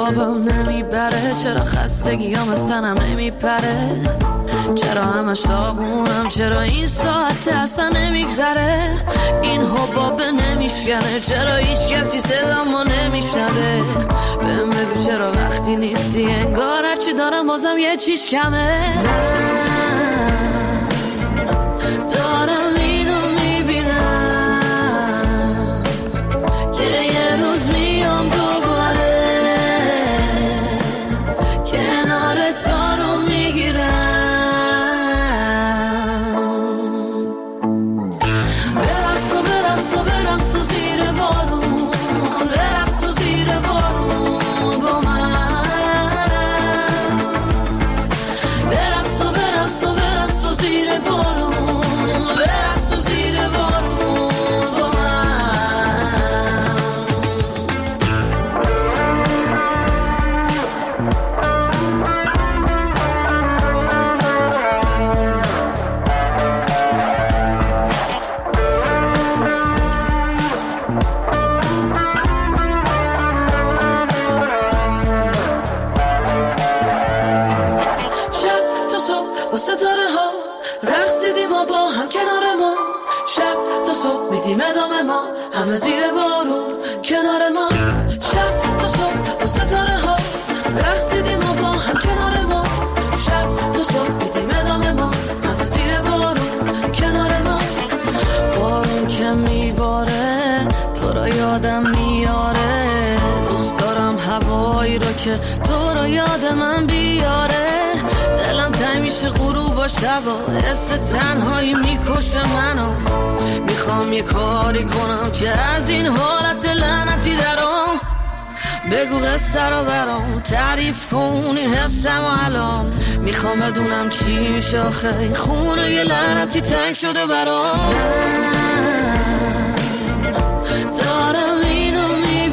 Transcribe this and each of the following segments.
خوابم نمیبره، چرا خستگیام از تنم نمیپره، چرا همش داغونم، چرا این ساعت اصلا نمیگذره، این حبابه نمیشکنه، چرا هیچ کسی صدامو نمیشنده، بهم بگو چرا وقتی نیستی انگار هرچی دارم بازم یه چیز کمه. دارم اینو میبینم که یه روز میام دوباره کنار تو رو میگیرم. ادامه ما همه زیر بارون کنار ما، شب تا صبح با ستاره ها رقصیدیم و با هم کنار ما، شب تا صبح میدیم ادامه ما همه زیر بارون کنار ما. بارون که میباره تو رو یادم میاره، دوست دارم هوایی رو که تو رو یاد من بیاره، دلم تنگ میشه غروب و شبا، حس تنهایی میکشه منو، میخوام یه کاری کنم که از این حالت لعنتی درام، بگو قصه رو برام تعریف کن این حسم و الان، میخوام بدونم چی میشه آخه این خونه یه لعنتی تنگ شده برام. دارم اینو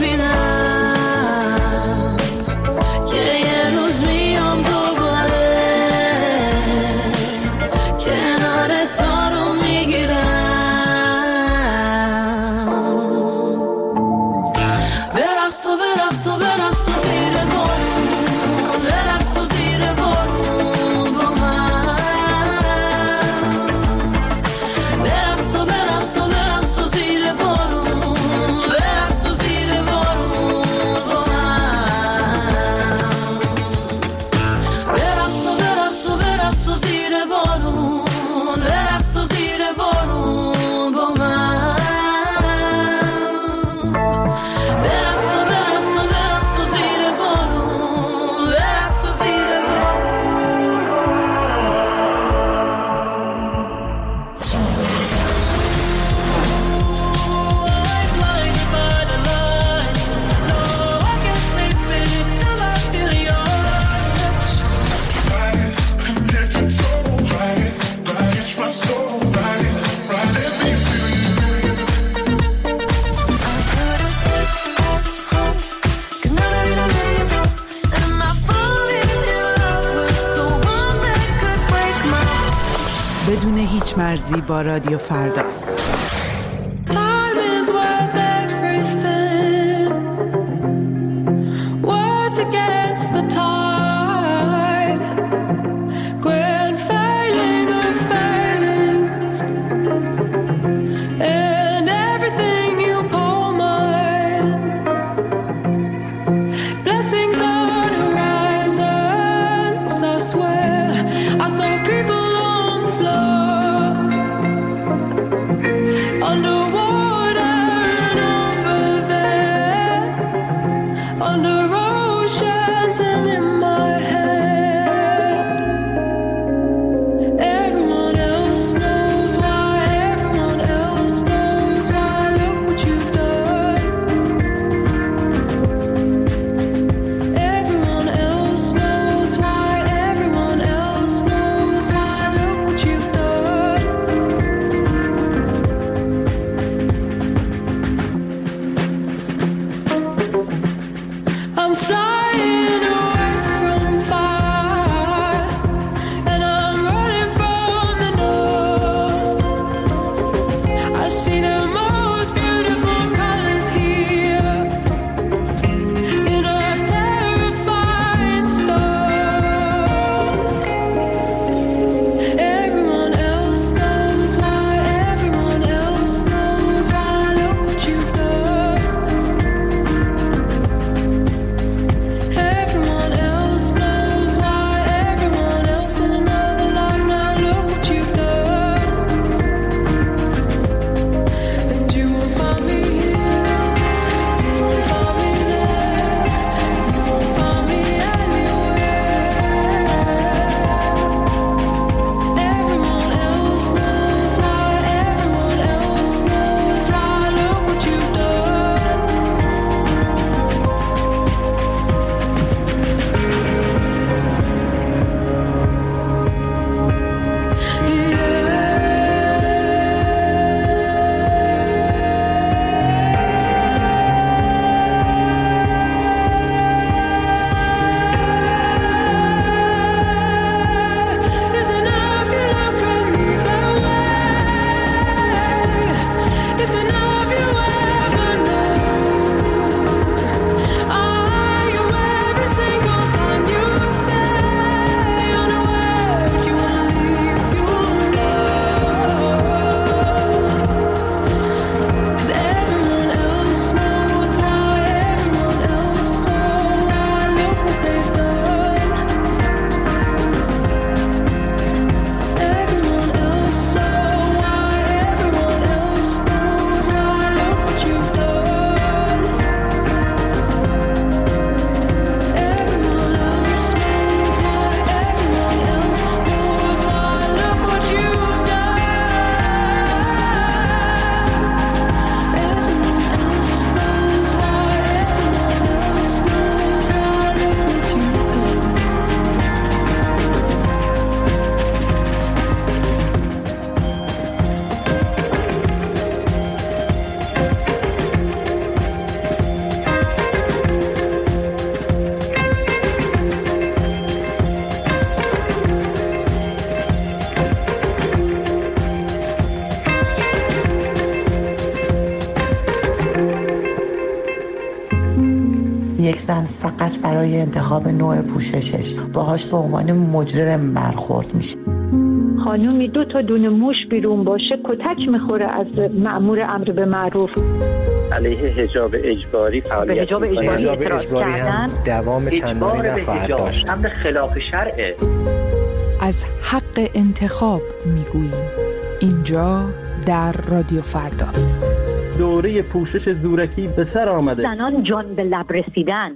میبینم که یه روز میام دوباره کنار تو رو میگیرم. بدون هیچ مرزی با رادیو فردا. Under یک زن فقط برای انتخاب نوع پوششش باهاش به عنوان مجرم برخورد میشه. خانومی 2 تا دونه موش بیرون باشه کتک میخوره از مأمور امر به معروف. علیه حجاب اجباری فعالیت حجاب اجباری هم دوام چندانی نخواهد داشت. امر خلاف شرعه. از حق انتخاب میگوییم اینجا در رادیو فردا. دوره پوشش زورکی به سر آمده. زنان جان به لب رسیدن.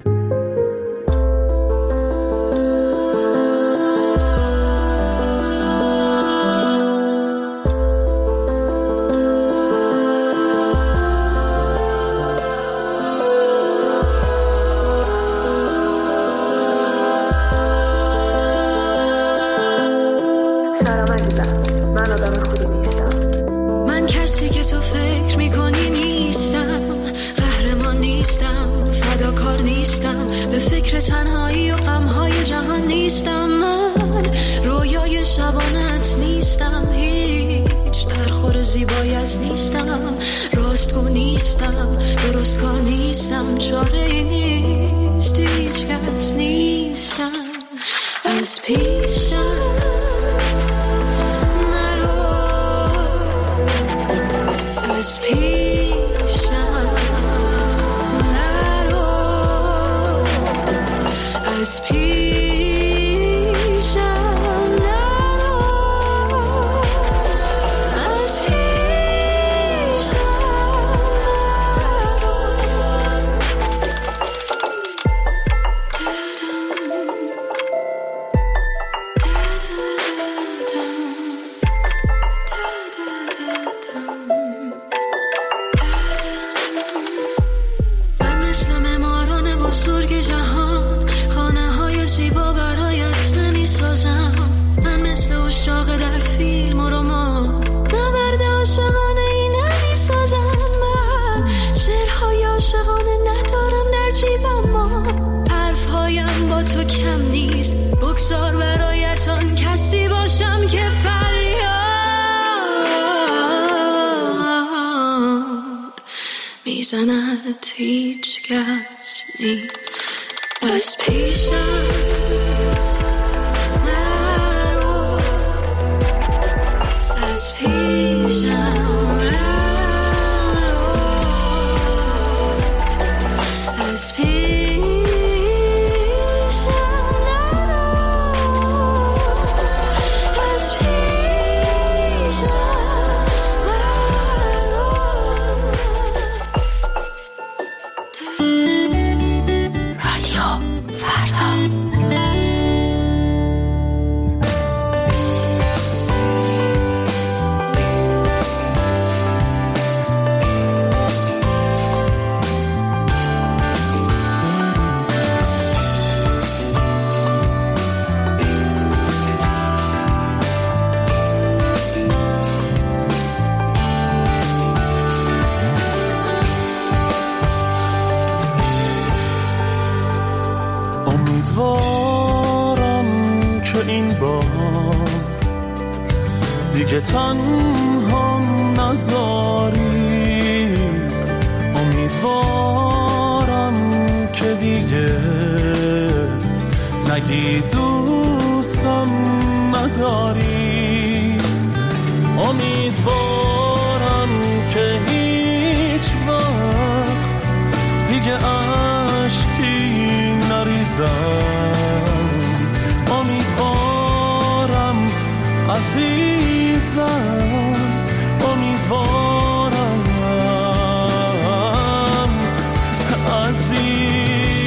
من آدم خوبی نیستم. من کسی که تو فکر میکنی نیستم. قهرمان نیستم، فداکار نیستم، به فکر تنهایی و غمهای جهان نیستم. من رویای شبانت نیستم، هیچ درخور زیبایت نیستم، راستگو نیستم، درست کار نیستم، چاره نیست، هیچ کس نیستم. از پیشم از پیشم نرو، از پیشم نرو، از پیشم بزرگ جهان خانه های زیبا برایت نمی سازم. من مثل اشاق در فیلم و رمان نبرد عاشقانه ای نمی سازم. من شعرهای عاشقانه ندارم در جیبم، ما حرفهایم با تو کم نیست. بگذار برایت آن کسی باشم که فریاد میزند، هیچ کس نیست. از پیشم نرو، از پیشم نرو، از امیدوارم که این بار دیگه تنها نذاری، امیدوارم که دیگه نگی دوستم نداری، امیدوارم که هیچ وقت دیگه عشقی نریزم، امیدوارم عزیزم، امیدوارم عزیزم.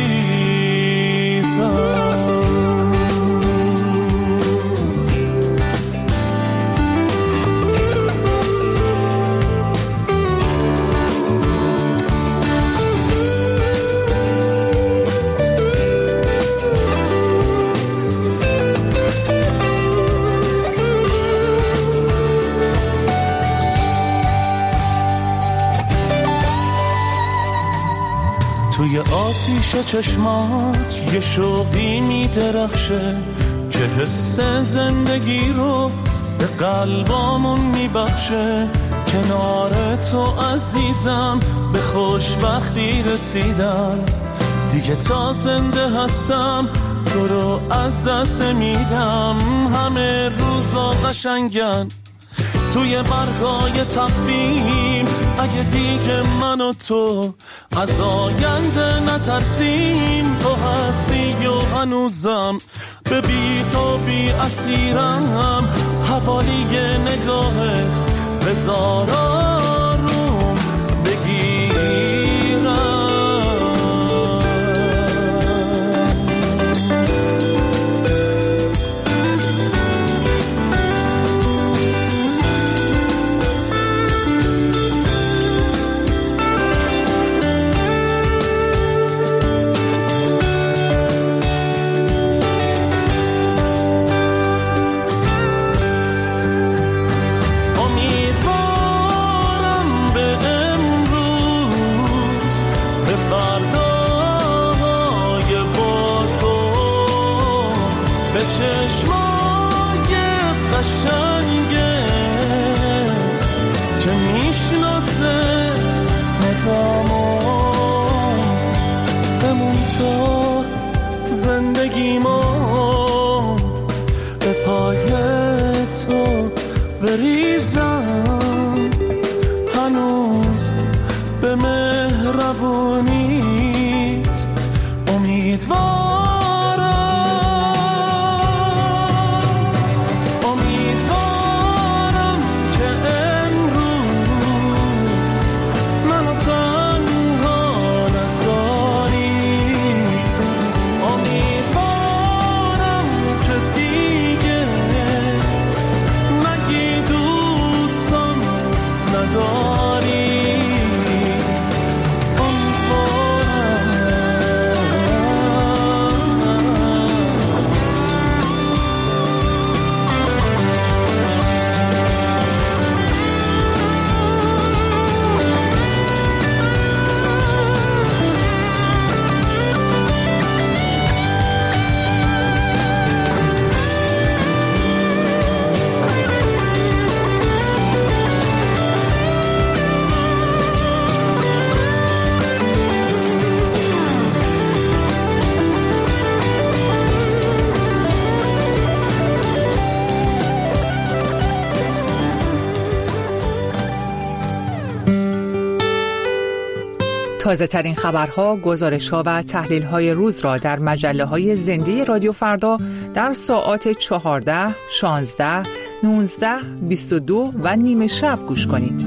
توی آتیش چشمات یه شوقی میدرخشه که حس زندگی رو به قلبامون میبخشه، کنار تو عزیزم به خوشبختی رسیدم، دیگه تا زنده هستم تو رو از دست نمیدم. همه روزا قشنگن توی برگای تقویم، اگه دیگه من و تو از آینده نترسیم. تو هستی و هنوزم به بی تو بی اسیرم، حوالی نگاهت بذار آروم بگیرم. بریزم هنوز به مهربونیت امیدوارم که امروز منو تنها نذاری. امیدوارم که دیگه نگی دوستم نداری. تازه ترین خبرها، گزارش‌ها و تحلیل‌های روز را در مجله‌های زنده رادیو فردا در ساعات 14، 16، 19، 22 و نیمه شب گوش کنید.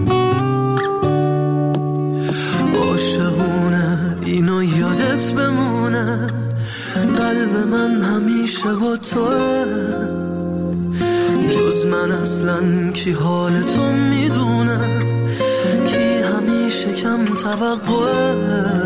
عاشقونه اینو یادت بمونه، قلب من همیشه با توه، جز من اصلاً کی حال تو میدونه، کم توقعه،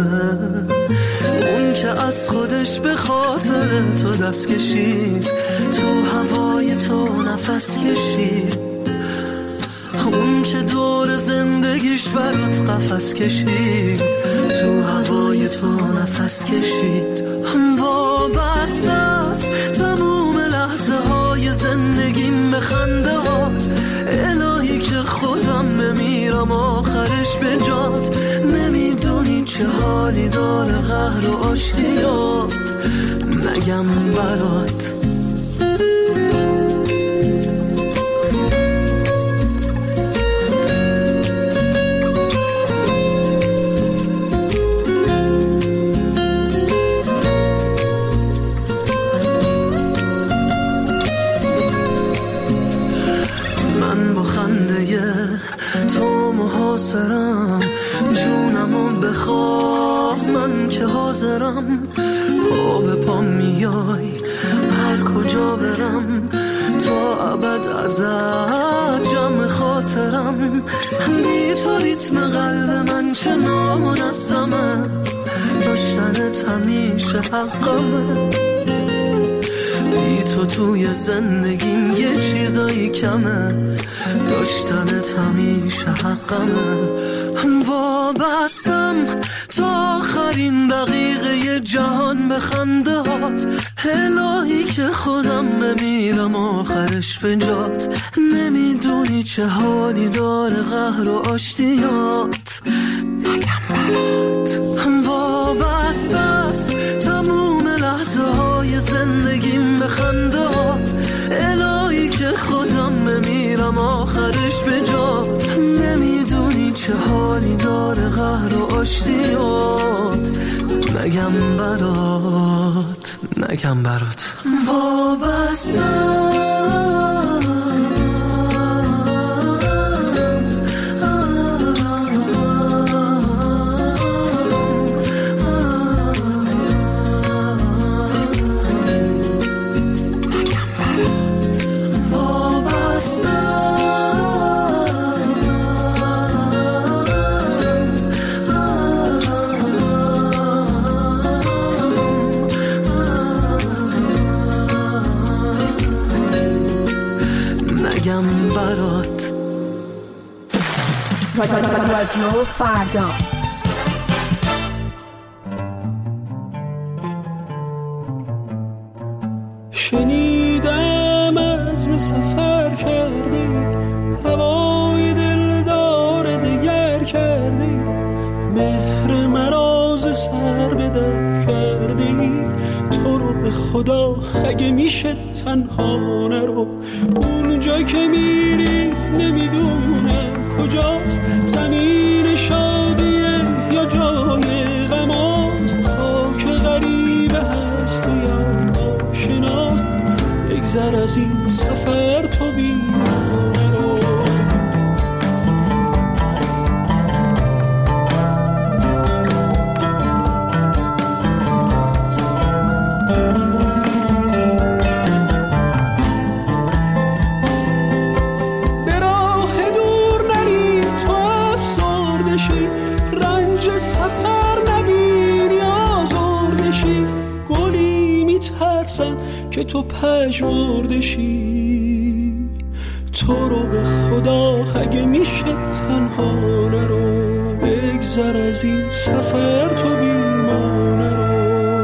اون که از خودش به خاطر تو دست کشید، تو هوای تو نفس کشید، اون که دور زندگیش برات قفس کشید، تو هوای تو نفس کشید. وابسته است تموم لحظه های زندگیم به خنده هات، الهی که خودم بمیرم آخرش به جات، نمیدونی چه حالی داره قهر و آشتیات، نگم برات. جونمو بخواه من که حاضرم، پا به پا میای هر کجا برم، تا ابد ازت جمع خاطرم، بی تو ریتم قلب من چه نامنظمه، داشتنت همیشه حقمه، بی تو توی زندگیم یه چیزایی کمه، داشتنت همیشه حقمه. وابستم تا آخرین دقیقه جهان به خنده هات، الهی که خودم بمیرم آخرش به جات، نمیدونی چه حالی داره قهر و آشتیات، نگم برات. وابستم نگم برات وابستم. رادیو فردا. شنیدم عزم سفر کردی، هوای دلدار دگر کردی، مهر مراز سر به در کردی. تو رو به خدا اگه میشه تنها نرو، اونجا که میری نمیدونم کجاست، زمین شادیه یا جای غماست، خاک غریبه هست و یا آشناست. بگذر از این سفر تو بیمار رو. که تو پژمرده شی، تو رو به خدا اگه میشه تنها نرو، بگذر از این سفر تو بیمانه رو.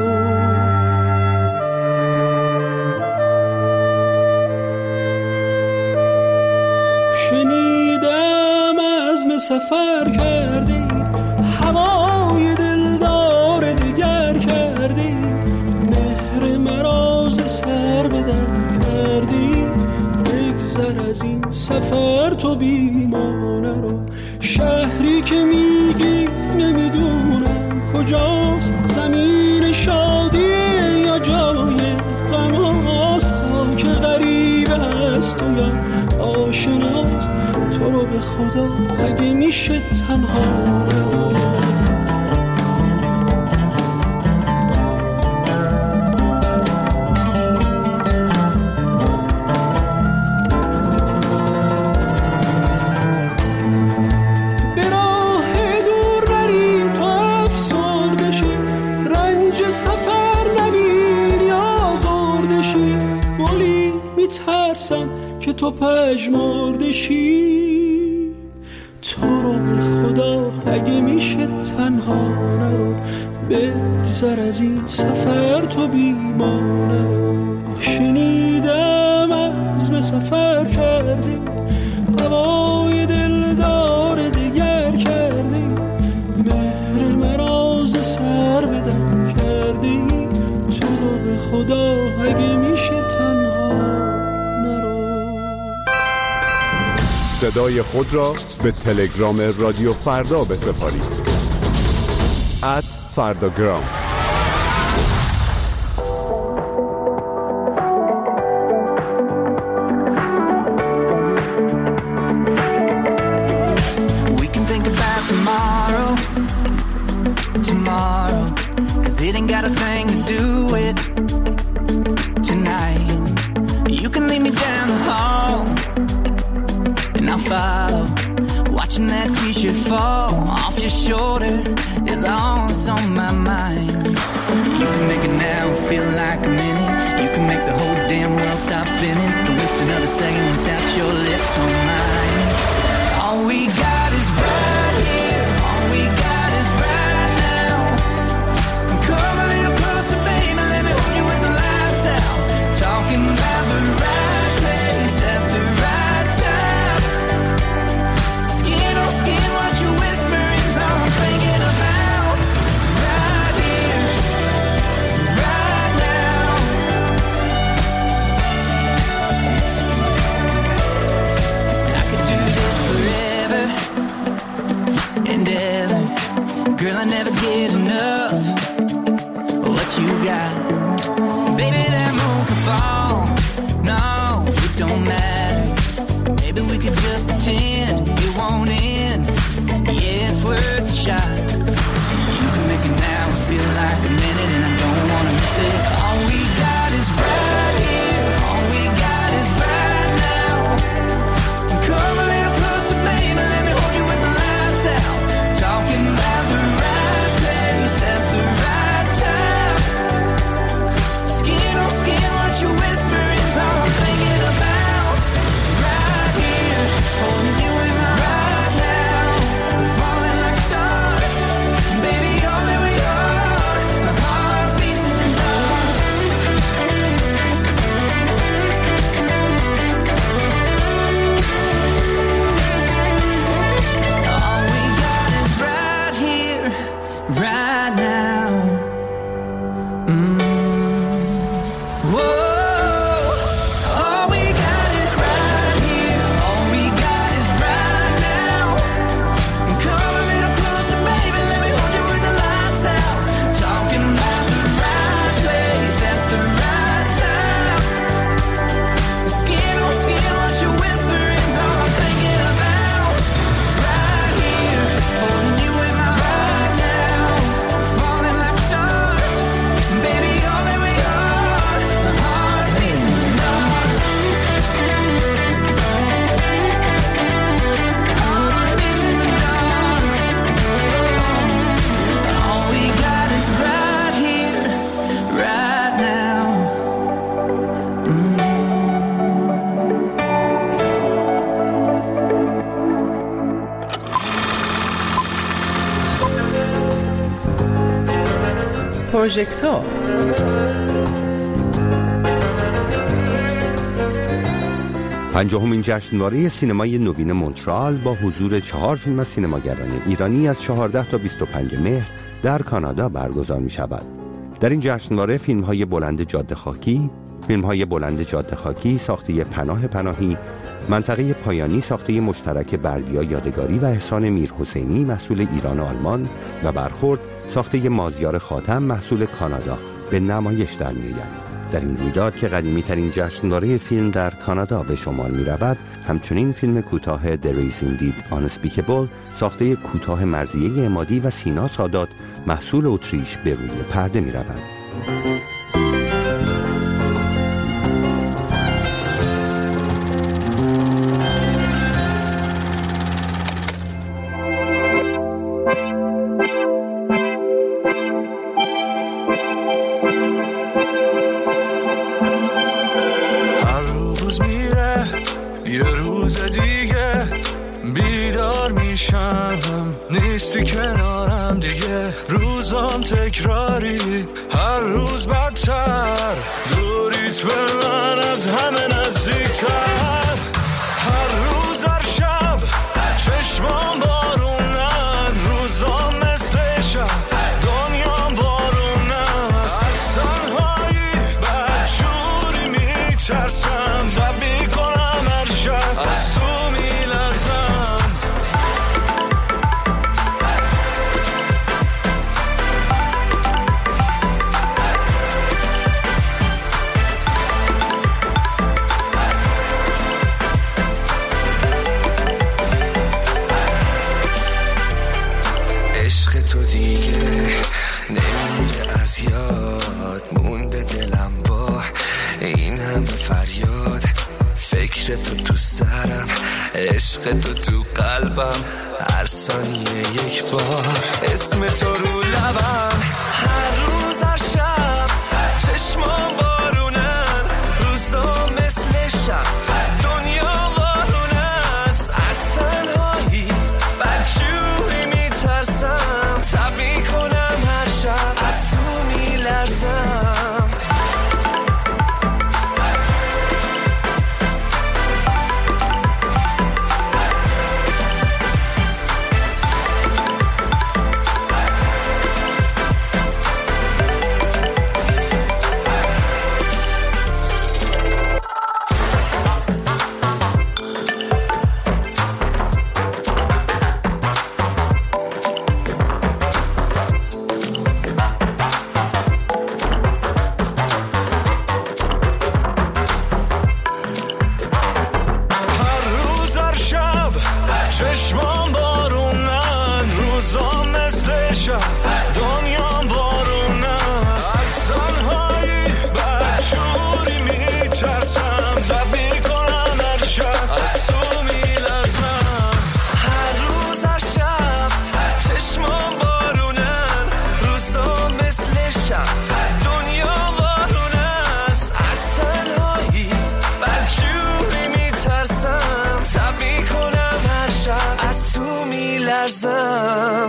شنیدم عزم سفر کردی، هوای دلدار دگر کردی، مهر مراز سر به در کردی. بگذر از این سفر تو بیمانه رو. شهری که میگی نمیدونم کجاست، زمین شادیه یا جای غماست، خاک غریبه هست و یا آشناست. تو رو به خدا اگه میشه تنها رو. که تو پژمرده شی، تو رو به خدا اگه میشه تنها نرو، بگذر از این سفر تو بیمانه رو. شنیدم عزم سفر کردی، هوای دلدار دگر کردی، مهر مراز سر به در کردی. تو رو به خدا اگه میشه تنها. صدای خود را به تلگرام رادیو فردا بسپارید. @فرداگرام. We can think about tomorrow, 'cause it ain't got a thing to do with tonight. You can lead me down the hall and I'll follow. Watching that t-shirt fall off your shoulder is all that's on my mind. You can make it now feel like a minute. You can make the whole damn world stop spinning. Don't waste another second without your lips on mine. All we got is right here. All we got is right now. Come a little closer, baby. Let me hold you with the lights out. Talking about the right place at the right time. Skin on skin, what you whisper is all I'm thinking about. Right here, right now. پروژکتور. پنجاهمین جشنواره سینمای نوین مونترال با حضور 4 فیلم از سینماگران ایرانی از 14 تا 25 مهر در کانادا برگزار می شود. در این جشنواره فیلم‌های بلند جاده خاکی ساخته پناه پناهی، منطقه پایانی ساخته مشترک بردیا یادگاری و احسان میرحسینی محصول ایران و آلمان و برخورد ساخته مازیار خاتم محصول کانادا به نمایش در می‌آید. در این رویداد که قدیمی‌ترین جشنواره فیلم در کانادا به شمار می‌رود، همچنین فیلم کوتاه The Race Indeed Unspeakable ساخته کوتاه مرضیه عمادی و سینا سادات محصول اتریش به روی پرده می‌رود. نیستی کنارم دیگه، روزام تکراری، هر روز بدتر، دوریت به من از همه نزدیکتر، هر روز هر شب چشمام بارونن، روزام مثل شب دنیام بارونن، از تنهایی بدجوری میترسم، تب میکنم هر شب از تو میلرزم. تو دیگه نمیره از یاد، مونده دلم با این همه فریاد، فکر تو سرم، عشق تو قلبم، هر ثانیه یک بار اسم تو رو لبم، هر روز هر شب چشمام بارونن، روزا مثل شب دنیا بارونه است، از تنهایی بدجوری میترسم، تب میکنم هر شب از تو میلرزم. چشمام بارونن، روزا مثل شب دنیام بارونن، از تنهایی بدجوری میترسم، تب میکنم هر شب از تو میلرزم، هر روز هر شب چشمام بارونن، روزا مثل شب دنیا بارونه است، از تنهایی بدجوری میترسم، تب میکنم هر شب از تو میلرزم.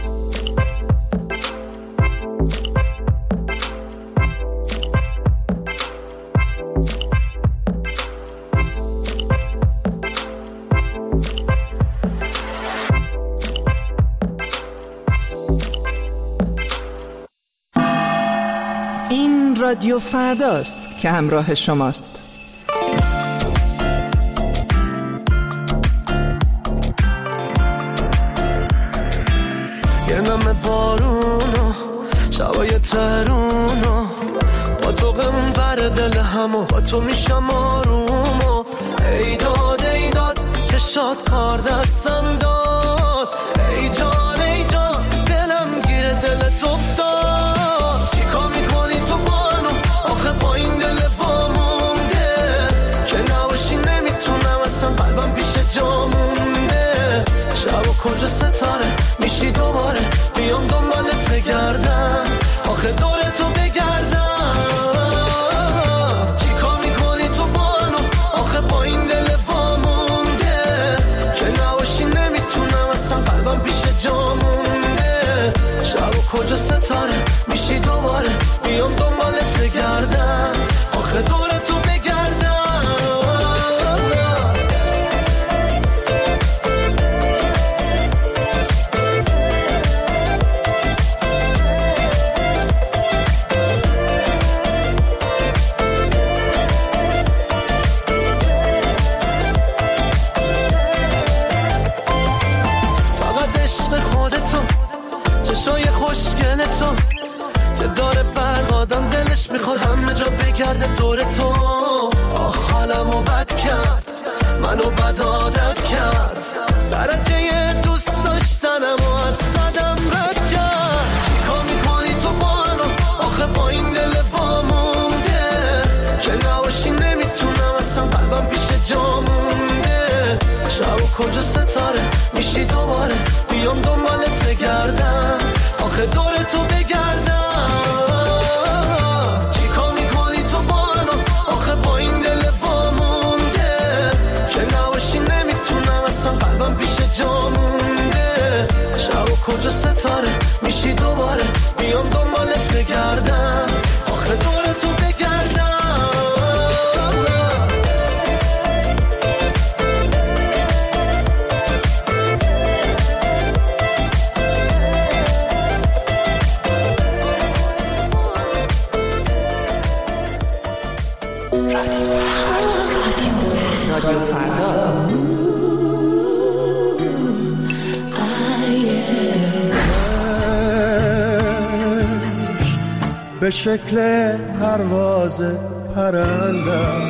این رادیو فرداست که همراه شماست. یه نم بارونو شبای ترونو، با تو غمور دل همو، با تو میشم آرومو، ای داد چشات کار دستم داد، ای جان دلم گیره دل تو داد، چیکار میکنی تو بانو آخه با این دل وامونده، که نباشی نمیتونم اصلا قلبم پیش جا مونده، شب و کجا ستاره میشی دوباره، بیام دنبالت بگردم، آخه دور تو بگردم، چیکار میکنی تو بانو آخه با این دل وامونده، که نباشی نمیتونم اصلا قلبم پیش جا مونده، شب و کجا ستاره میشی دوباره، بیام دنبالت بگردم، آخه دور تو بگردم. چشای خوشگل تو که داره برق آدم دلش میخواد همه جا بگرده دور تو. آخ حالمو بد کرد، منو بد عادت کرد، درجه دوست داشتنمو از صدم رد کرد. چیکار میکنی تو با منو آخه با این دل وامونده که نباشی نمیتونم اصلا قلبم پیش جا مونده. شب و کجا ستاره میشی دوباره بیام دنبالت بگردم، آخه دور تو بگردم. چی کار میکنی تو با منو آخه با این دل وامونده که نباشی نمیتونم اصلا قلبم پیش جا مونده. شب و کجا ستاره میشی دوباره بیام دنبالت بگردم، آخه دور تو بگردم. به شکل پرواز پرندم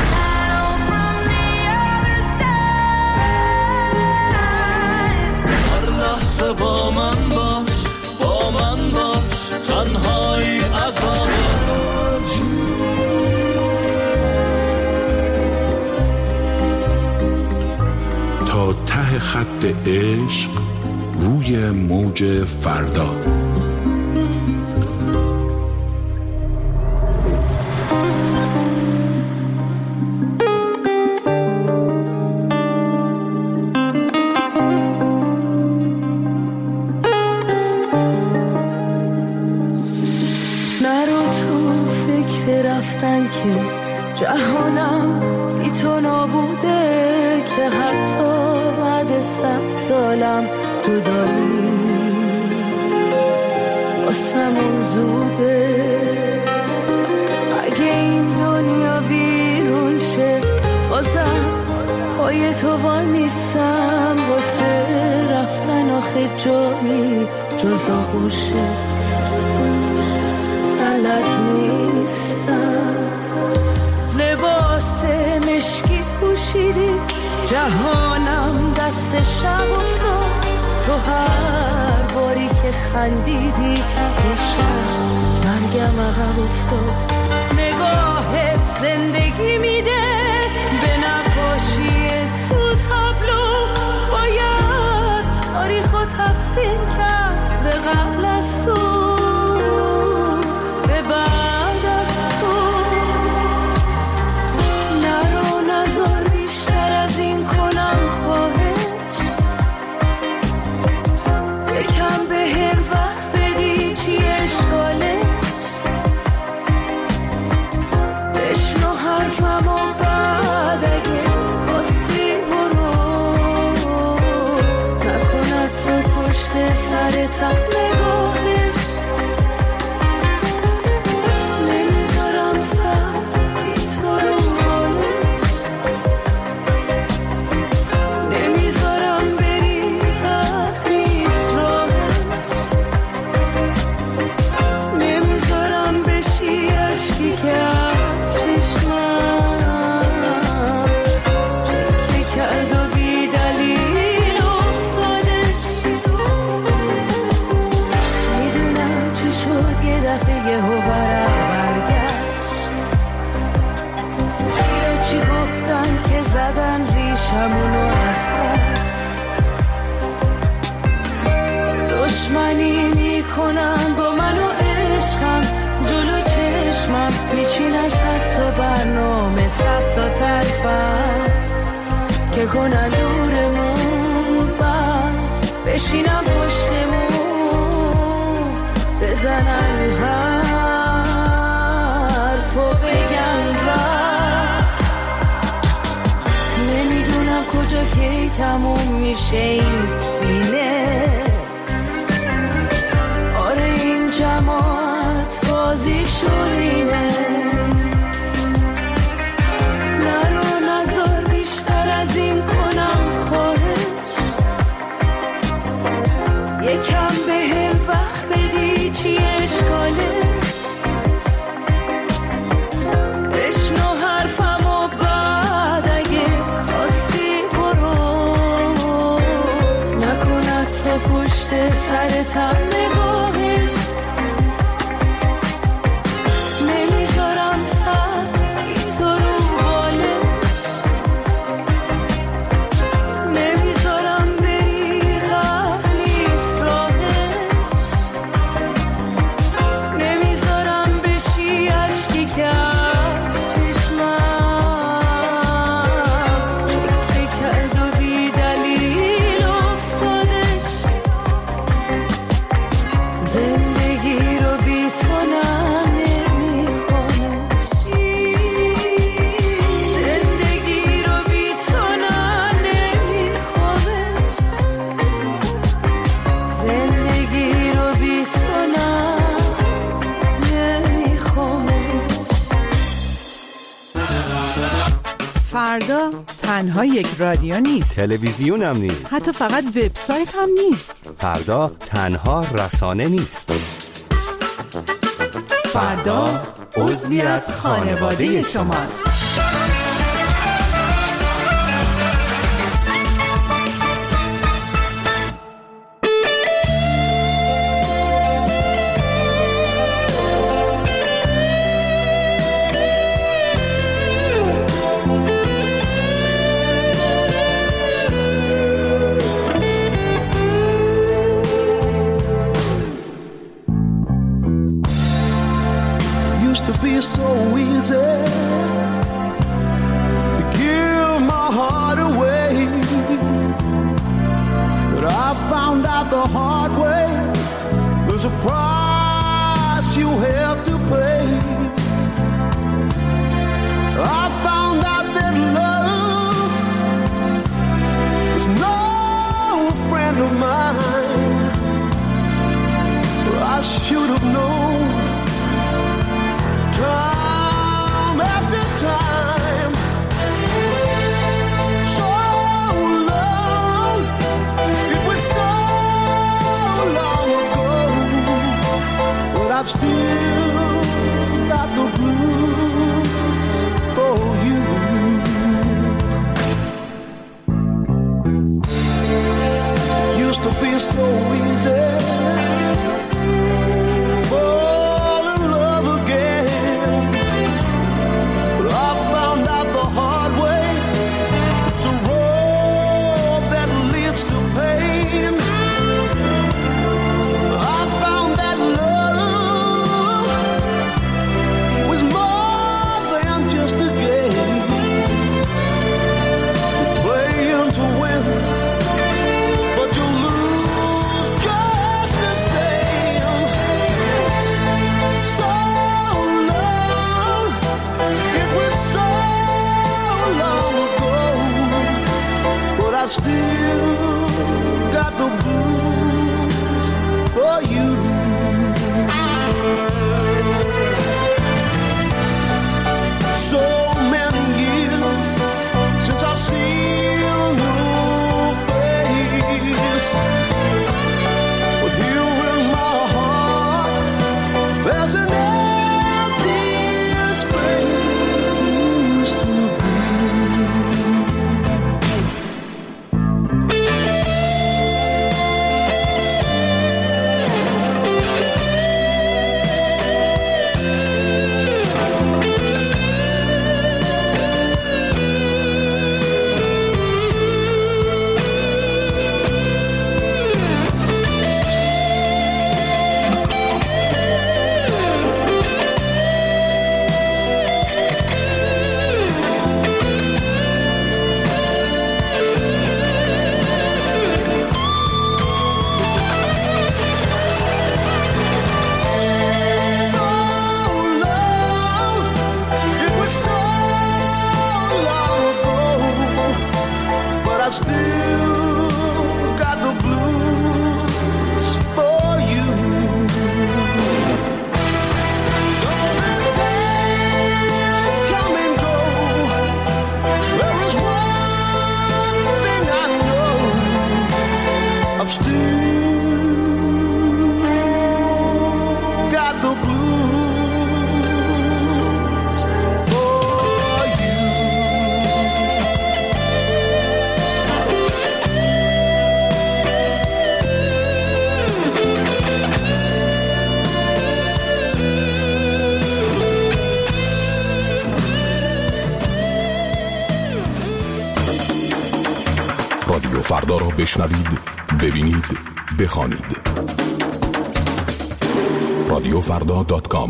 هر لحظه با من باش، با من باش، تنهایی عذابه. تا ته خط عشق روی موج فردا. نرو تو فکر رفتن که جهانم بی تو نابوده، که حتی بعد 100 سالم جدایی واسمون زوده. اگه این دنیا ویرون شه بازم پای تو وای میسم، واسه رفتن آخه جایی جز آغوشت بلد نیستم. لباس مشکی پوشیدی جهانم دست شب افتاد، تو هر باری که خندیدی یه شب مرگم عقب افتاد. نگاهت زندگی میده به نقاشی تو تابلو، باید تاریخو تقسیم کرد به قبل از تو به بعد از تو. نرو نذار بیشتر از این کنم خواهش، یکم به هم وقت بدی چی اشکالش. بشنو حرفم و بعد اگه خواستی برو، نکند تو پشت سر تم نگاهش. نمیذارم سر بی تو رو حالش، نمیذارم بری تحریز راهش، نمیذارم بشی عشقی که از چشمم چکه کرد و بی دلیل افتادش. میدونم چی شد یه دفعه یه برق برگشت، یا چی گفتن که زدن ریشمونو از دست. دشمنی میکنن با من و عشقم جلو چشمم، میچینن 100 تا برنامه 100 تا طرفم که کنن دورمون، بعد بشینم پشتمون بزنن هم. میشه این بینه. آره این جماعت بازیشون اینه. نرو نظر بیشتر از این کنم خواهش، یکم به هم وقت بدی چی اشکالش. بشنو حرفم و بعد اگه خواستی برو، نکند تا پشت سرتم نگاهش. نمیذارم سر بی تو رو حالش، نمیذارم بری غم نیست راهش، نمیذارم بشی عشقی که از چشمم چکه کرد و بی دلیل افتادش. زندگی رو بی تو نمیخوامش، زندگی رو بی تو نمیخوامش، زندگی رو بی تو نمیخوامش. فردا تنها یک رادیو نیست، تلویزیون هم نیست، حتی فقط وبسایت هم نیست. فردا تنها رسانه نیست. فردا عضوی از خانواده شماست. Used to be so easy to give my heart away, but I found out the hard way there's a price you have to pay. I found out that love was no friend of mine. I should have known time after time. So long, it was so long ago, but I've still got the blues for you. Used to be so easy for فردا را بشنوید، ببینید، بخوانید. رادیوفردا.com.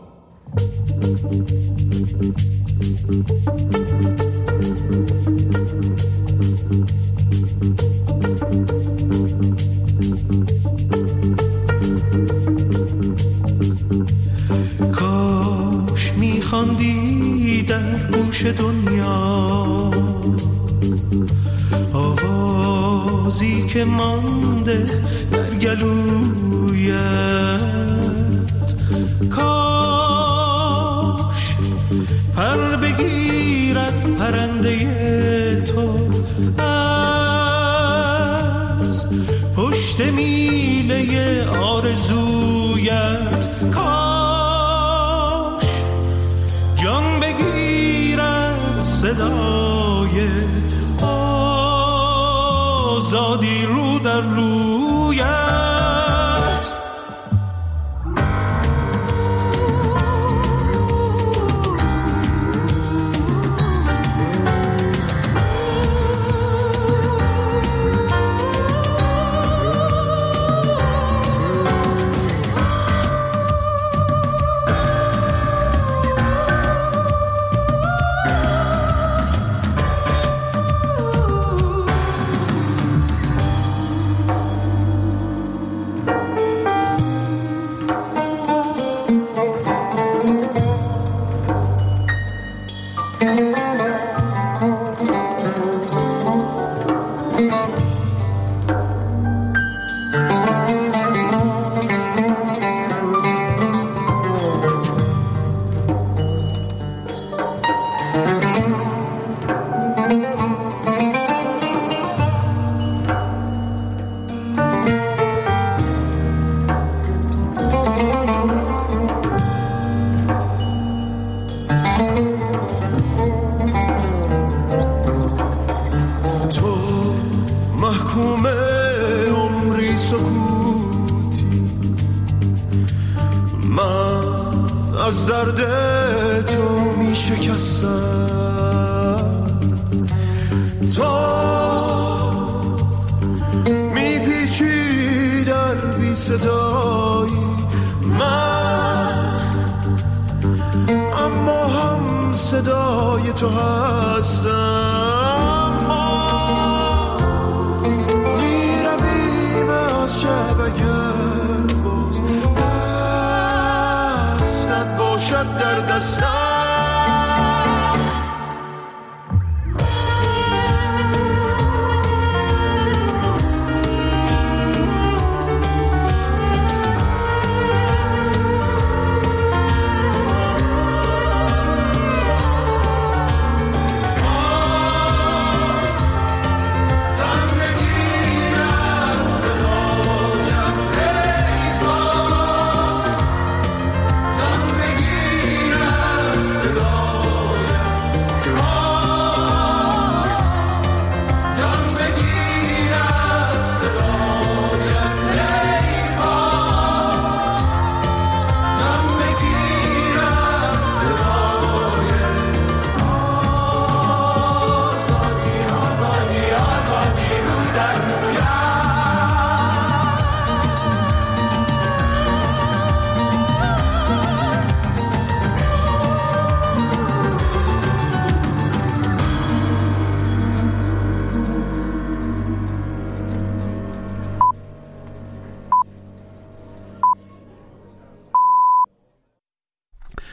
کاش میخواندی در گوش دنیا آوازی که مانده در گلویت، کاش پر بگیرد پرنده تو از پشت میله آرزویت، کاش جان بگیرد صدای آزادی رو در رویت. از درد تو می شکستم، تو می پیچی در بی صدایی من، اما هم صدای تو هستم. ما می رویم از شب اگر باز دستت باشد در دستم.